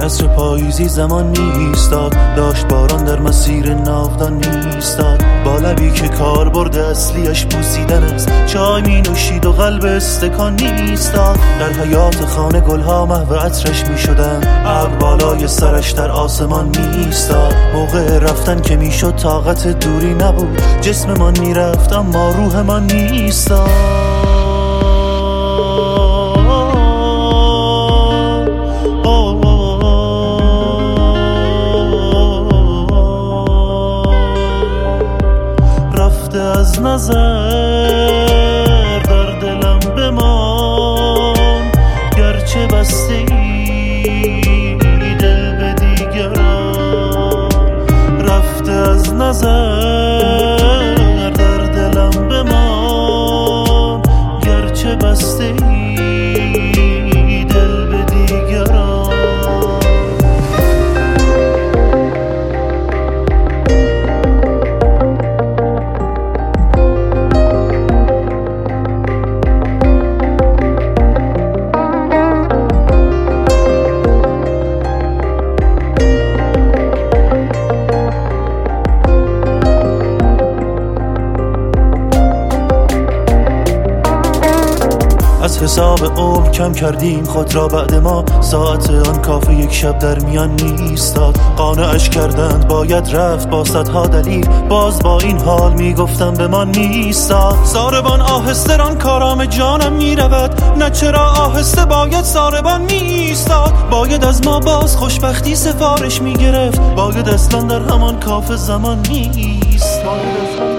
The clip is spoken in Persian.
عصر پاییزی زمان میستاد، داشت باران در مسیر ناودان میستاد، با لبی که کاربرد اصلیش بوسیدن است، چای می نوشید و قلب استکان میستاد. در حیات خانه گلها محو عطرش میشدن، ابر بالای سرش در آسمان میستاد. موقع رفتن که میشد طاقت دوری نبود، جسممان میرفت اما روحمان میستاد. از نظر در دلم بمان، گرچه بسته ای دل به دیگران. رفته از نظر در دلم بمان، گرچه بسته ای دل به دیگران. از حساب عمر کم کردیم خود را بعد ما، ساعت آن کافه یک شب در میان میستاد. قانعش کردند باید رفت با صدها دلیل، باز با این حال میگفتم به من میستاد. ساربان آهسته ران کارام جانم میرود، نه چرا آهسته باید ساربان میستاد. باید از ما باز خوشبختی سفارش میگرفت، باید اصلا در همان کافه زمان میستاد.